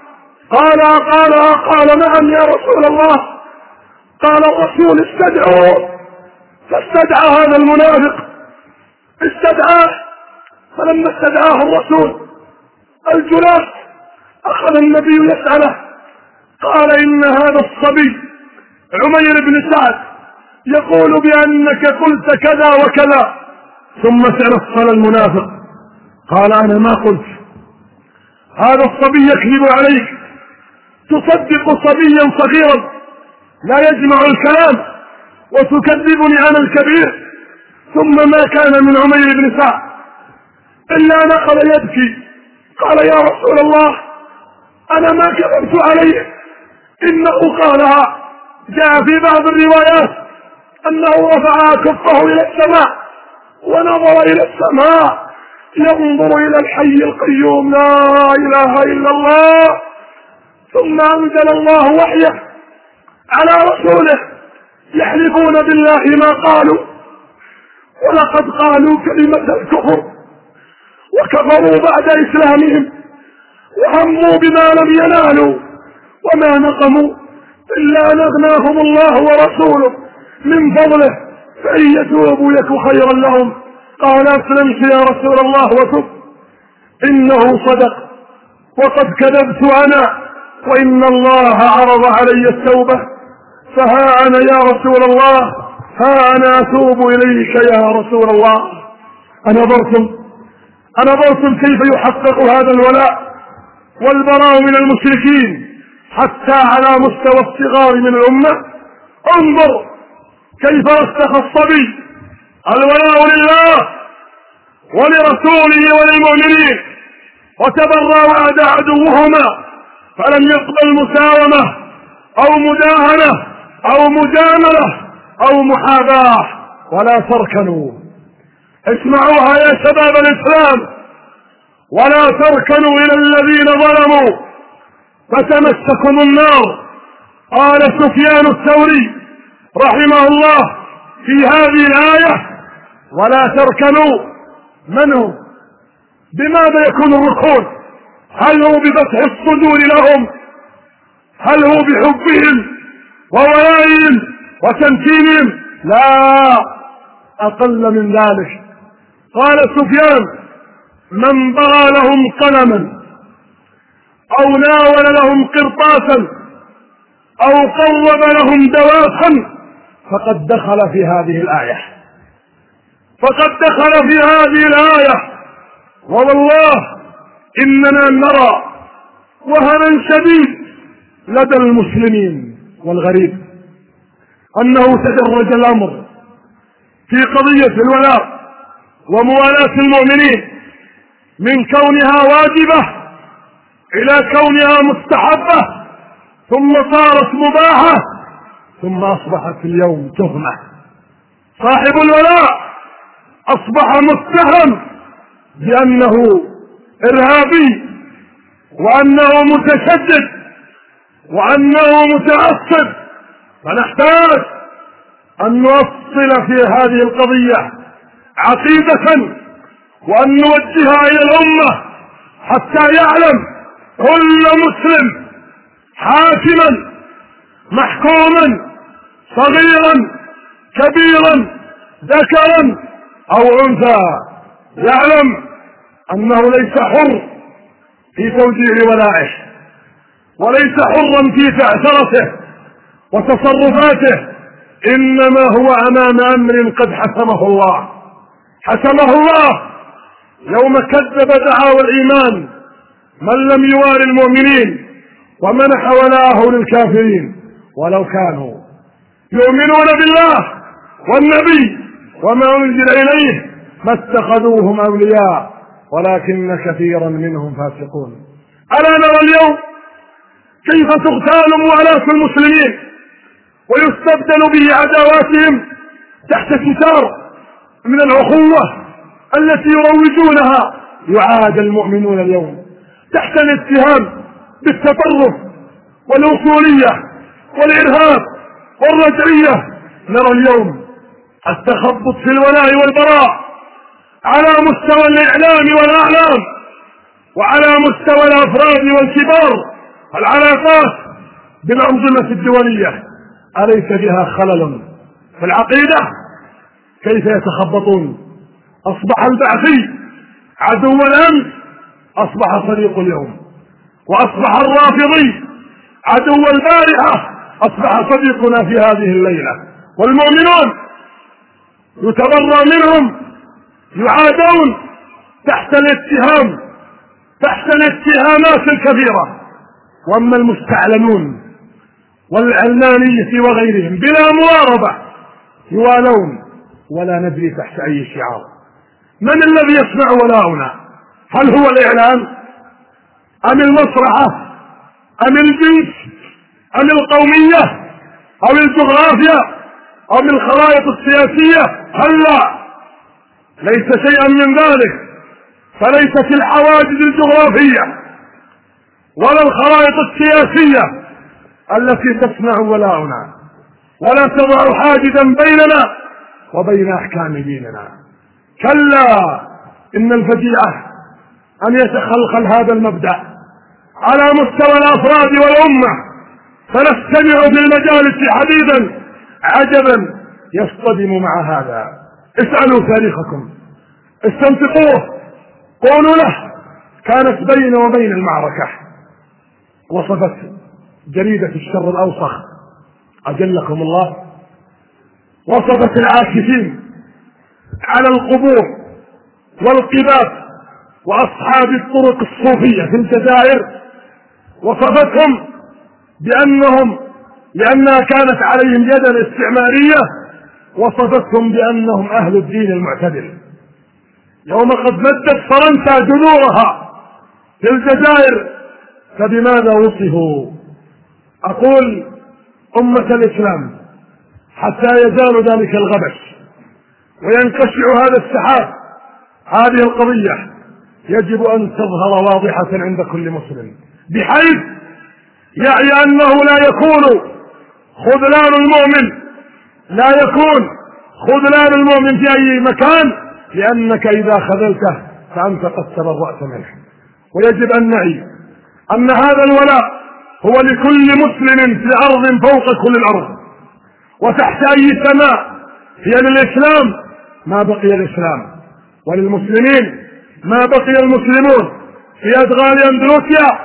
قال نعم يا رسول الله. قال الرسول: استدعوه. فاستدعى هذا المنافق، استدعاه، فلما استدعاه الرسول الجلاس أخذ النبي يسأله، قال: إن هذا الصبي عمير بن سعد يقول بأنك قلت كذا وكذا. ثم تنصل المنافق قال: أنا ما قلت، هذا الصبي يكذب عليك، تصدق صبيا صغيرا لا يجمع الكلام وتكذبني أنا الكبير. ثم ما كان من عمير بن سعد إلا نقل يبكي، قال: يا رسول الله، أنا ما كذبت عليه، إنه قالها. جاء في بعض الروايات أنه رفع كفه إلى السماء ونظر إلى السماء ينظر إلى الحي القيوم لا إله إلا الله. ثم أنزل الله وحيه على رسوله يحلفون بالله ما قالوا، ولقد قالوا كلمة الكفر وكفروا بعد إسلامهم وهموا بما لم ينالوا وما نقموا إلا أن أغناهم الله ورسوله من فضله، فإن يتوبوا يك خيرا لهم. قال: أسلمت يا رسول الله وتب، إنه صدق وقد كذبت أنا، وإن الله عرض علي التوبة، فها أنا يا رسول الله، ها أنا أتوب إليك يا رسول الله. أنظرتم كيف يحقق هذا الولاء والبراء من المشركين حتى على مستوى الصغار من الأمة. انظر كيف رسخ الصبي الولاء لله ولرسوله وللمؤمنين، وتبرأ وعد عدوهما، فلم يقبل مساومة أو مداهنة أو مجاملة أو محاباة، ولا تركنوا، اسمعوها يا شباب الإسلام، ولا تركنوا إلى الذين ظلموا فتمسكم النار. قال سفيان الثوري رحمه الله في هذه الآية: ولا تركنوا. من هو؟ بماذا يكون الركون؟ هل هو بفتح الصدور لهم؟ هل هو بحبهم وولائهم وتمكينهم؟ لا، أقل من ذلك. قال سفيان: من بغى لهم قلما أو ناول لهم قرطاسا أو قرب لهم دواسا فقد دخل في هذه الآية، فقد دخل في هذه الآية. والله إننا نرى وهنا شديد لدى المسلمين والغريب أنه تدرج الأمر في قضية الولاء وموالاة المؤمنين من كونها واجبة إلى كونها مستحبة، ثم صارت مباحة، ثم أصبحت اليوم تهمة. صاحب الولاء أصبح متهم بأنه إرهابي وأنه متشدد وأنه متعصب. فنحتاج أن نؤصل في هذه القضية عقيدة وأن نوجهها إلى الأمة حتى يعلم كل مسلم حاكما محكوما صغيرا كبيرا ذكرا أو أنثى يعلم أنه ليس حر في توجيه ولائه، وليس حرا في تعثرته وتصرفاته، إنما هو أمام أمر قد حسمه الله. حسمه الله يوم كذب دعاوى الإيمان من لم يوالي المؤمنين ومنح ولاءه للكافرين ولو كانوا يؤمنون بالله والنبي وما أنزل إليه ما اتخذوهم أولياء ولكن كثيرا منهم فاسقون. ألا نرى اليوم كيف تغتال موالاة المسلمين ويستبدل به عداواتهم تحت ستار من الأخوة التي يروجونها. يعاد المؤمنون اليوم تحت الاتهام بالتطرف والوصولية والإرهاب والرجعية. نرى اليوم التخبط في الولاء والبراء على مستوى الإعلام والأعلام وعلى مستوى الأفراد والكبار. العلاقات بالأنظمة الدولية أليس بها خلل في العقيدة؟ كيف يتخبطون؟ أصبح البعثي عدو الأمس أصبح صديق اليوم، وأصبح الرافضي عدو البارحة أصبح صديقنا في هذه الليلة. والمؤمنون يتبرى منهم، يعادون تحت الاتهام، تحت الاتهامات الكبيرة. وأما المستعلنون والعلانية وغيرهم بلا مواربة يوالون ولا ندري تحت أي شعار. من الذي يصنع ولاؤنا؟ هل هو الإعلام أم المسرحة أم الجنس أم القومية أو الجغرافيا أو الخرائط السياسية؟ هلا ليس شيئا من ذلك. فليست الحواجز الجغرافية ولا الخرائط السياسية التي تصنع ولاؤنا ولا تضع حاجزا بيننا وبين أحكام ديننا. كلا إن الفجيعة أن يتخلخل هذا المبدأ على مستوى الأفراد والأمة، فنستمع في المجالس حديثا عجبا يصطدم مع هذا. اسألوا تاريخكم، استنطقوه، قولوا له كانت بين وبين المعركة. وصفت جريدة الشر الأوسخ أجلكم الله، وصفت العاكفين على القبور والقباب وأصحاب الطرق الصوفية في الجزائر، وصفتهم بأنهم لأنها كانت عليهم يدا استعمارية، وصفتهم بأنهم أهل الدين المعتدل. يوم قد مدت فرنسا جذورها في الجزائر فبماذا وصفوا؟ أقول أمة الإسلام حتى يزال ذلك الغبش وينكشع هذا السحاب، هذه القضية يجب أن تظهر واضحة عند كل مسلم، بحيث يعني أنه لا يكون خذلان المؤمن، لا يكون خذلان المؤمن في أي مكان، لأنك إذا خذلته فأنت قد تبرأت منه. ويجب أن نعي أن هذا الولاء هو لكل مسلم في أرض فوق كل الأرض وتحت أي سماء. هي للإسلام ما بقي الإسلام، وللمسلمين ما بقي المسلمون في أدغال أندلسيا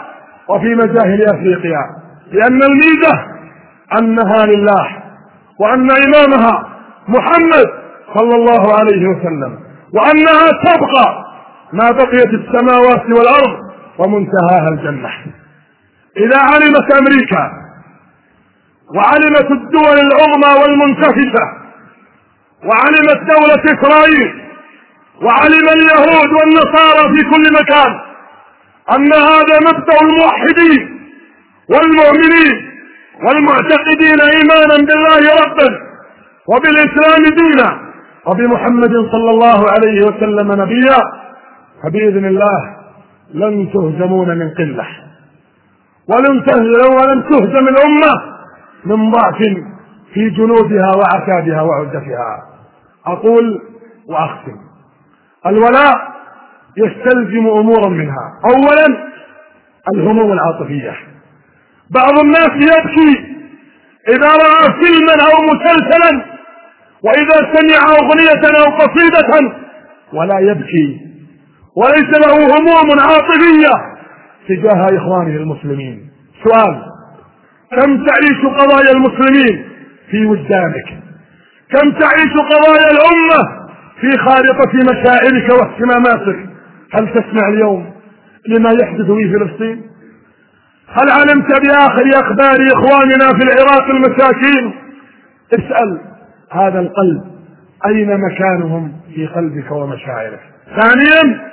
وفي مجاهل أفريقيا، لأن الميزة أنها لله، وأن إمامها محمد صلى الله عليه وسلم، وأنها تبقى ما بقيت السماوات والأرض ومنتهاها الجنة. إذا علمت أمريكا وعلمت الدول العظمى والمنتفشة وعلمت دولة إسرائيل وعلم اليهود والنصارى في كل مكان أن هذا مبدأ الموحدين والمؤمنين والمعتقدين إيمانا بالله ربا وبالإسلام دينا وبمحمد صلى الله عليه وسلم نبيا، فبإذن الله لن تهزمون من قلة، ولن تهزم الأمة من ضعف في جنودها وعتادها وعدتها. أقول وأختم: الولاء يستلزم أمورا منها. أولا الهموم العاطفية. بعض الناس يبكي إذا رأى فيلما أو مسلسلا، وإذا سمع أغنية أو قصيدة، ولا يبكي وليس له هموم عاطفية تجاه إخوانه المسلمين. سؤال: كم تعيش قضايا المسلمين في وجدانك؟ كم تعيش قضايا الأمة في خارطة مشاعرك واهتماماتك؟ هل تسمع اليوم لما يحدث في فلسطين؟ هل علمت بآخر أخبار إخواننا في العراق المساكين؟ اسأل هذا القلب أين مكانهم في قلبك ومشاعرك. ثانيا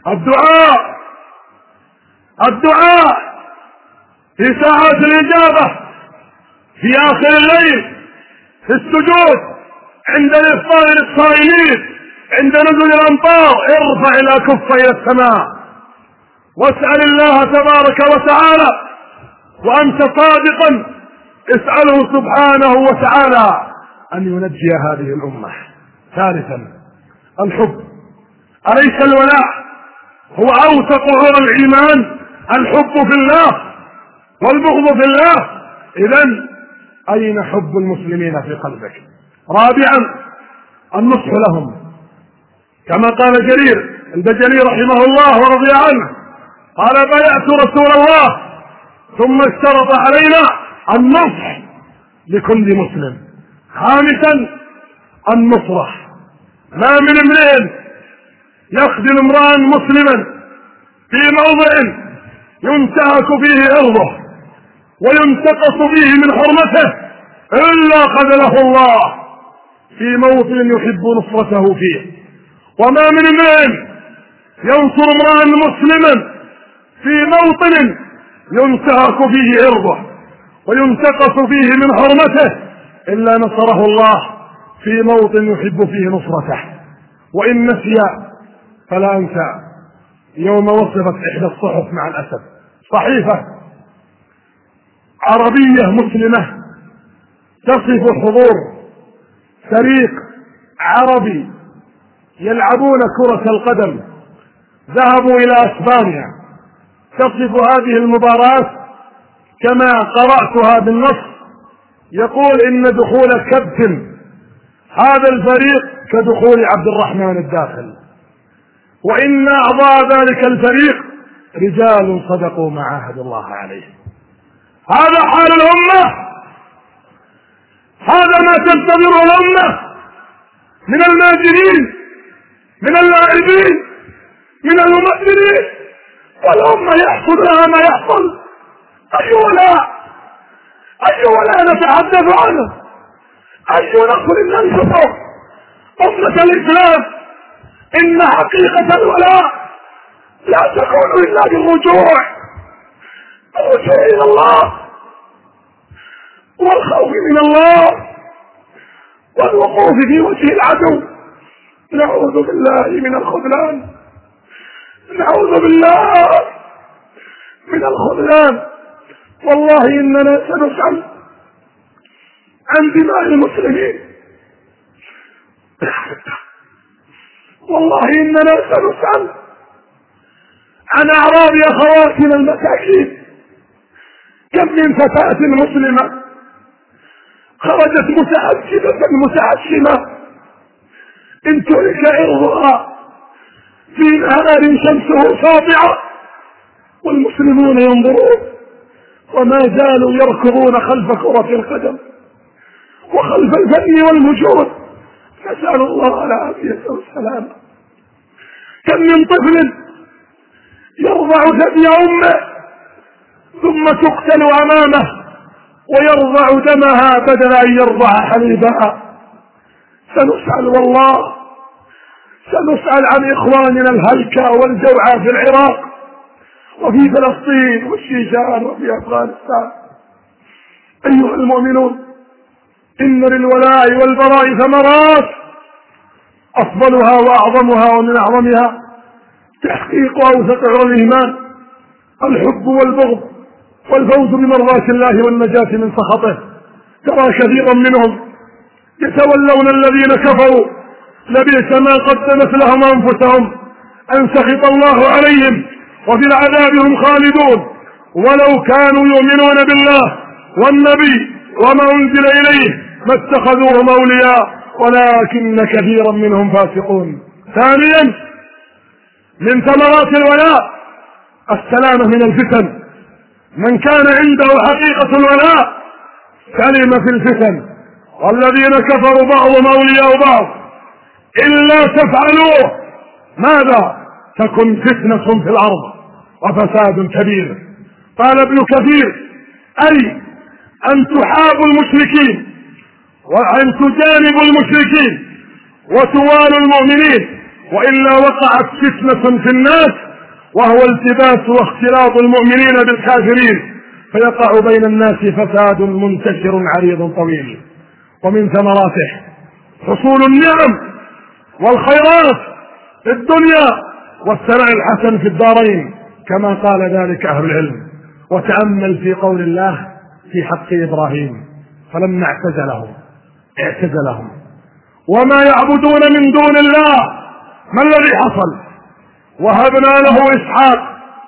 الدعاء في ساعات الإجابة، في آخر الليل، في السجود، عند الإفطار للصائمين، عند نزول الأمطار. ارفع الأكف إلى السماء واسأل الله تبارك وتعالى، وأنت صادقا اسأله سبحانه وتعالى أن ينجي هذه الأمة. ثالثا الحب. أليس الولاء هو أوثق عرى الإيمان؟ الحب في الله والبغض في الله. إذن أين حب المسلمين في قلبك؟ رابعا النصح لهم، كما قال جرير البجلي رحمه الله ورضي عنه، قال: بايعت رسول الله ثم اشترط علينا النصح لكل مسلم. خامسا النصرة. ما من امرئ يخذل امرأ مسلما في موضع ينتهك فيه عرضه وينتقص فيه من حرمته إلا خذله الله في موطن يحب نصرته فيه. وما من امرئ ينصر امرأ مسلما في موطن ينتهك فيه عرضه وينتقص فيه من حرمته إلا نصره الله في موطن يحب فيه نصرته. وإن نسي فلا أنسى يوم وصفت إحدى الصحف مع الأسف صحيفة عربية مسلمة تصف حضور فريق عربي يلعبون كرة القدم، ذهبوا إلى أسبانيا، تصف هذه المباراة كما قرأتها بالنص، يقول إن دخول كابتن هذا الفريق كدخول عبد الرحمن الداخل، وإن أعضاء ذلك الفريق رجال صدقوا ما عاهدوا الله عليه. هذا حال الأمة، هذا ما تنتظره الأمة من الماجرين، من اللاعبين، من الممثلين، والأمة يحصل لها ما يحصل. أي ولا نتحدث عنه، أي نقول ننشطه أمة الإسلام. إن حقيقة الولاء لا تكون إلا بالرجوع إلى الله والخوف من الله والوقوف في وجه العدو. نعوذ بالله من الخذلان، نعوذ بالله من الخذلان. والله إننا سنسأل عن دماء المسلمين، والله إننا سنسأل عن أعراض أخواتنا المساكين. كم من فتاة مسلمة خرجت متعشمة إن ترك عرضها في نهار شمسه ساطعة والمسلمون ينظرون وما زالوا يركضون خلف كرة القدم وخلف الفن والمجود، نسأل الله العافية والسلامة. كم من طفل يرضع ثدي أمه ثم تقتل أمامه ويرضع دمها بدل أن يرضع حليبها. سنسأل والله، سنسأل عن إخواننا الهلكة والجوعى في العراق وفي فلسطين والشيشان وفي أفغانستان. أيها المؤمنون، إن للولاء والبراء ثمرات، أفضلها وأعظمها ومن أعظمها تحقيق أوثق عرى الإيمان، الحب والبغض والفوز بمرضاة الله والنجاة من سخطه. ترى كثيرا منهم يتولون الذين كفروا، لبئس ما قدمت لهم أنفسهم أن سخط الله عليهم وفي العذاب هم خالدون، ولو كانوا يؤمنون بالله والنبي وما أنزل إليه ما اتخذوهم أولياء ولكن كثيرا منهم فاسقون. ثانيا من ثمرات الولاء السلامة من الفتن. من كان عنده حقيقة الولاء سلم في الفتن، والذين كفروا بعضهم أولياء بعض إلا تفعلوه ماذا؟ تكن فتنة في الأرض وفساد كبير. قال ابن كثير: أي أن تحابوا المشركين وأن تجانبوا المشركين وتوالوا المؤمنين، وإلا وقعت فتنة في الناس وهو التباس واختلاط المؤمنين بالكافرين، فيقع بين الناس فساد منتشر عريض طويل. ومن ثمراته حصول النعم والخيرات في الدنيا والثناء الحسن في الدارين، كما قال ذلك أهل العلم. وتأمل في قول الله في حق إبراهيم: فلما اعتزلهم وما يعبدون من دون الله، ما الذي حصل؟ وهبنا له إسحاق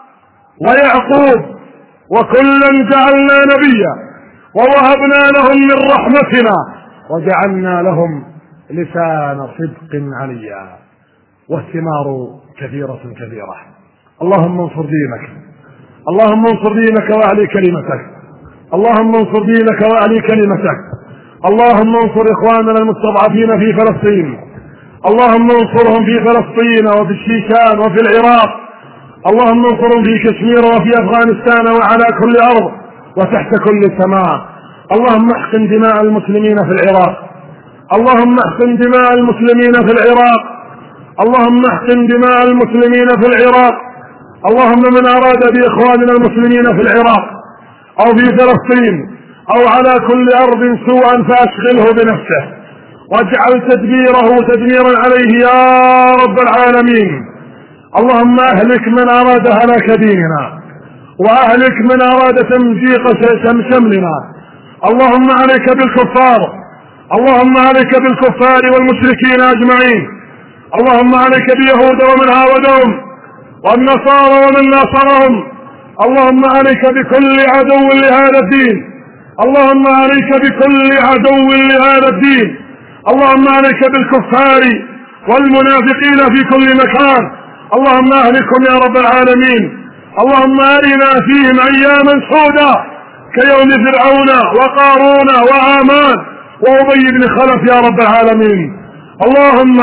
ويعقوب وكلا جعلنا نبيا ووهبنا لهم من رحمتنا وجعلنا لهم لسان صدق عليا. والثمار كثيرة. اللهم انصر دينك، اللهم انصر دينك وأعلي كلمتك، اللهم انصر دينك وأعلي كلمتك، اللهم انصر إخواننا المستضعفين في فلسطين، اللهم انصرهم في فلسطين وفي الشيشان وفي العراق، اللهم انصرهم في كشمير وفي أفغانستان وعلى كل أرض وتحت كل سماء. اللهم احقن دماء المسلمين في العراق، اللهم احقن دماء المسلمين في العراق، اللهم احقن دماء المسلمين في العراق. اللهم من أراد بإخواننا المسلمين في العراق أو في فلسطين أو على كل أرض سوءا فأشغله بنفسه واجعل تدبيره تدميرا عليه يا رب العالمين. اللهم أهلك من أراد هلاك ديننا وأهلك من أراد تمزيق شملنا. اللهم عليك بالكفار، اللهم عليك بالكفار والمشركين أجمعين. اللهم عليك بيهود ومن عاودهم والنصارى ومن ناصرهم. اللهم عليك بكل عدو لهذا الدين، اللهم عليك بكل عدو لهذا الدين. اللهم عليك بالكفار والمنافقين في كل مكان، اللهم اهلكم يا رب العالمين. اللهم أرنا فيهم أياما سودا كيوم فرعون وقارون وهامان وأبي بن خلف يا رب العالمين. اللهم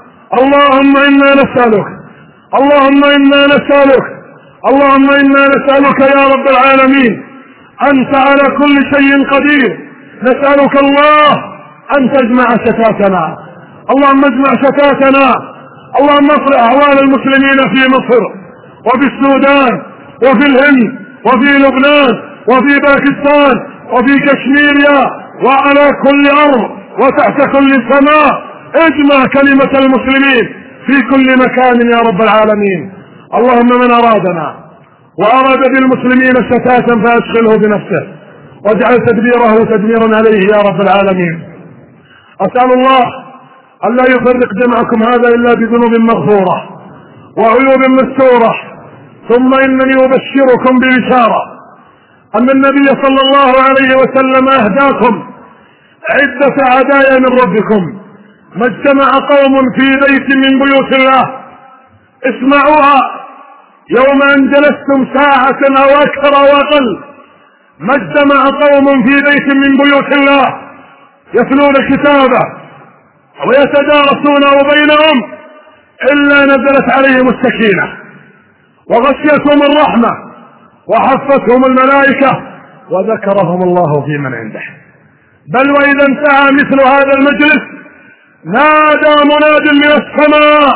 إنا نسألك، اللهم إنا نسألك، اللهم إنا نسألك يا رب العالمين، أنت على كل شيء قدير. نسألك الله أن تجمع شتاتنا، اللهم اجمع شتاتنا. اللهم اصلح أحوال المسلمين في مصر وفي السودان وفي الهند وفي لبنان وفي باكستان وفي كشميريا وعلى كل أرض وتحت كل سماء. اجمع كلمة المسلمين في كل مكان يا رب العالمين. اللهم من أرادنا وأراد بالمسلمين شتاتا فأشغله بنفسه واجعل تدبيره تدميرا عليه يا رب العالمين. أسأل الله أن لا يفرق جمعكم هذا إلا بذنوب مغفورة وعيوب مستورة. ثم إنني أبشركم ببشارة أن النبي صلى الله عليه وسلم أهداكم عدة هدايا من ربكم. ما اجتمع قوم في بيت من بيوت الله اسمعوها يوم أن جلستم ساعة أو أكثر أو أقل ما اجتمع قوم في بيت من بيوت الله يتلون كتابه ويتدارسونه بينهم إلا نزلت عليهم السكينة وغشيتهم الرحمة وحفتهم الملائكة وذكرهم الله في من عنده. بل وإذا انتهى مثل هذا المجلس نادى مناد من السماء: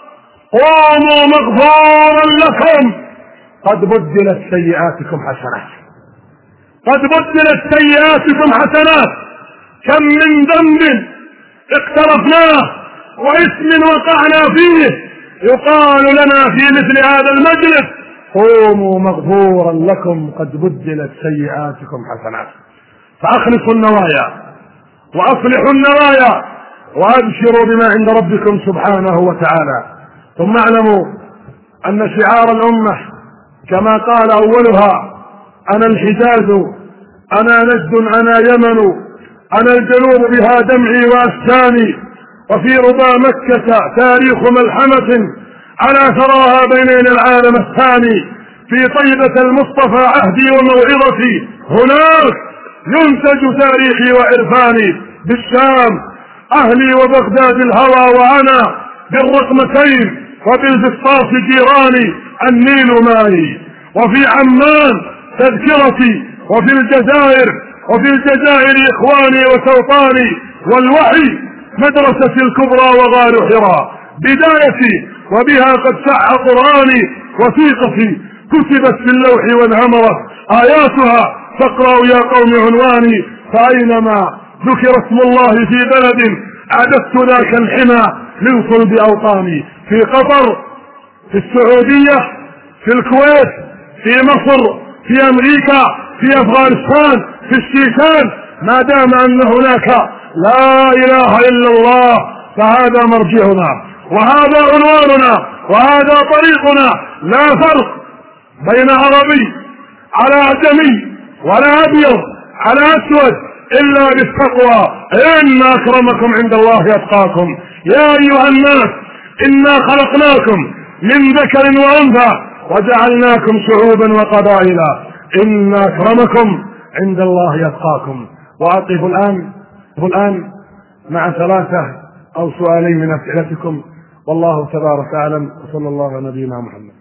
قوموا مغفورا لكم قد بدلت سيئاتكم حسنات. قد بدلت سيئاتكم حسنات. كم من ذنب اقترفناه واسم وقعنا فيه يقال لنا في مثل هذا المجلس: قوموا مغفورا لكم قد بدلت سيئاتكم حسنات. فأخلصوا النوايا وأصلحوا النوايا وأبشروا بما عند ربكم سبحانه وتعالى. ثم اعلموا أن شعار الأمة كما قال أولها: أنا الحجاز، أنا نجد، أنا يمن، أنا الجنوب بها دمعي وأسكاني، وفي ربا مكة تاريخ ملحمة على ثراها بيننا العالم الثاني، في طيبة المصطفى عهدي وموعظتي، هناك ينتج تاريخي وعرفاني، بالشام أهلي وبغداد الهوى وأنا بالرقمتين وبالفسطاس جيراني النيل ماي، وفي عمان تذكرتي، وفي الجزائر إخواني وسوطاني، والوحي مدرستي الكبرى وغار حراء بدايتي، وبها قد سع قرآني، وثيقتي كتبت في اللوح وانهمرت آياتها، فاقرأوا يا قوم عنواني، فأينما ذكر اسم الله في بلد أعددت ذاك الحمى من صلب أوطاني، في قطر، في السعودية، في الكويت، في مصر، في أمريكا، في أفغانستان، في الشيشان، ما دام أن هناك لا إله إلا الله فهذا مرجعنا وهذا عنواننا وهذا طريقنا. لا فرق بين عربي على أعجمي ولا أبيض على أسود إلا بالتقوى. إن أكرمكم عند الله يتقاكم. يا أيها الناس إنا خلقناكم من ذكر وأنثى وجعلناكم شعوبا وقبائل إن أكرمكم عند الله يتقاكم. وأقف الآن مع 3 أو سؤالين من أسئلتكم، والله تبارك أعلم، وصلى الله على نبينا محمد.